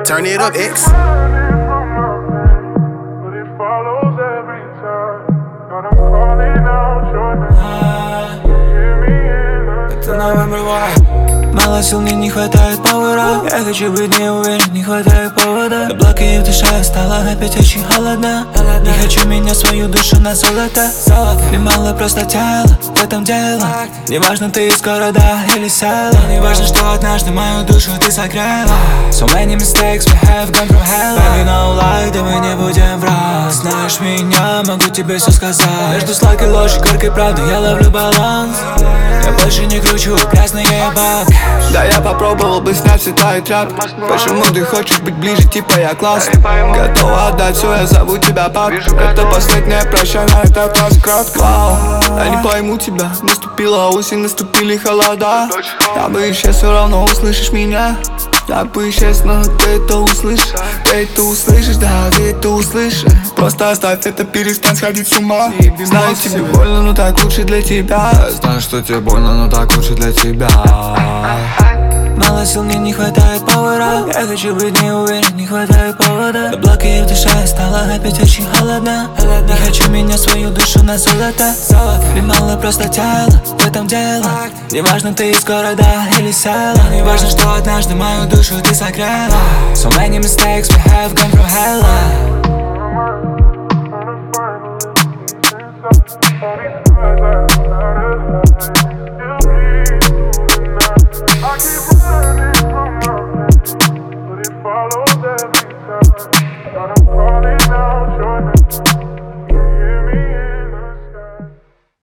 Turn it up, X. Это November Wild. Мало сил, мне не хватает пауэра. Я хочу быть не уверен, не хватает повода. Облаки в душе, стало опять очень холодно. Не хочу менять свою душу на золото. Мне мало просто тела, в этом дело. Не важно, ты из города или села. Не важно, что однажды мою душу ты согрела. So many mistakes we have gone through hell. Baby, no lie, да мы не будем врать. Знаешь меня, могу тебе все сказать. Между сладкой ложью, горькой правдой я ловлю баланс. Я больше не кручу грязные бабки. Да, я попробовал бы снять все твои тряпки. Почему ты хочешь быть ближе, типа я классный? Готова отдать все, я зову тебя пап. Это последнее прощание, на этот раз кратко. Вау, я не пойму тебя. Наступила осень, наступили холода. Я бы исчез, все равно услышишь меня. Я бы исчез, но ты это услышишь. Ты это услышишь, да, ты это услышишь. Просто оставь это, перестань сходить с ума. Знаю, тебе больно, но так лучше для тебя. Знаю, что тебе больно, но так лучше для тебя. Мало сил, мне не хватает пауэра. Я хочу быть не уверен, не хватает повода. Облаки в душе, стало опять очень холодно. Не хочу менять свою душу на золото. Мне мало просто тела, в этом дело. Не важно, ты из города или села. Не важно, что однажды мою душу ты согрела. So many mistakes we have gone through hell.